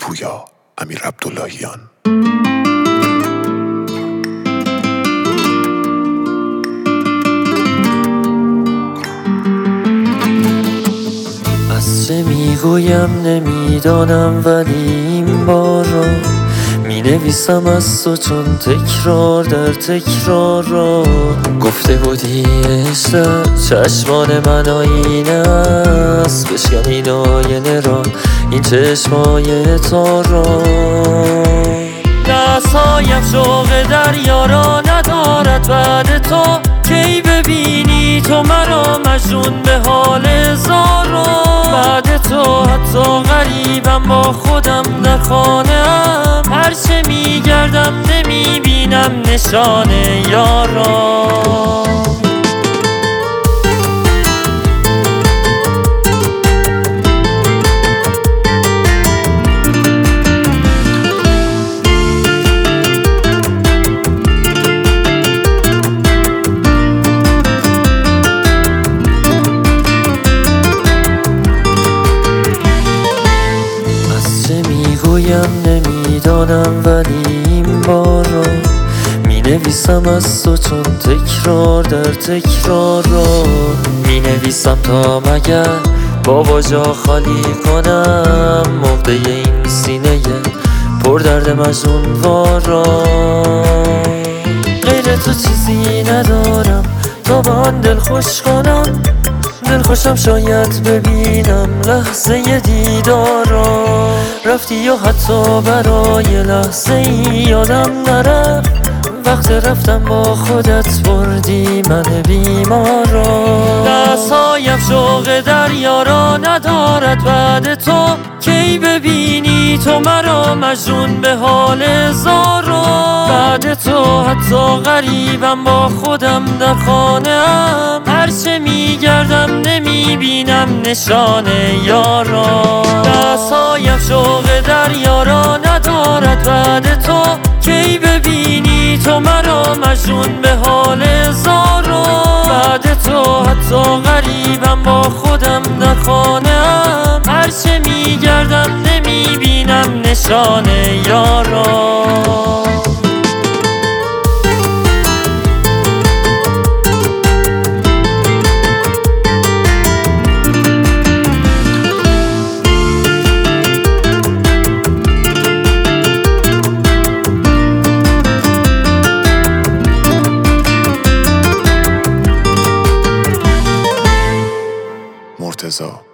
پویا امیر عبداللهیان. از چه میگویم نمیدانم، ولی این بار را مینویسم از تو، چون تکرار در تکرار را گفته بودی عشق چشمان من آینه است، بشکن این آینه را، این چشمای تو را. دستهایم شوق دریا را ندارد بعد تو، کی ببینی تو مرا مجنون به حال هزارا. بعد تو حتی غریبم با خودم در خانه‌ام، هرچه میگردم نمیبینم نشان یارا. نمیدانم، ولی این بار را مینویسم از تو، چون تکرار در تکرار را مینویسم تا مگر بابا جا خالی کنم مقده این سینه پر درد مجنونوار را. غیر تو چیزی ندارم تا با آن دل خوش کنم، دل خوشم شاید ببینم لحظه دیدار را. رفتی و حتی برای لحظه ای یادم نرفت، وقت رفتم با خودت بردی من بیمار را. دستهایم شوق دریا را ندارد بعد تو، کی ببینی تو مرا مجنون به حال هزارا. بعد تو حتی غریبم با خودم در خانه‌ام، هرچه میگردم نمیبینم نشان یارا. دستهایم شوق دریا را ندارد بعد تو، کی ببینی تو مرا مجنون به حال هزارا. بعد تو حتی غریبم با خودم در خانه‌ام، هرچه میگردم نمیبینم نشان یارا. مرتضی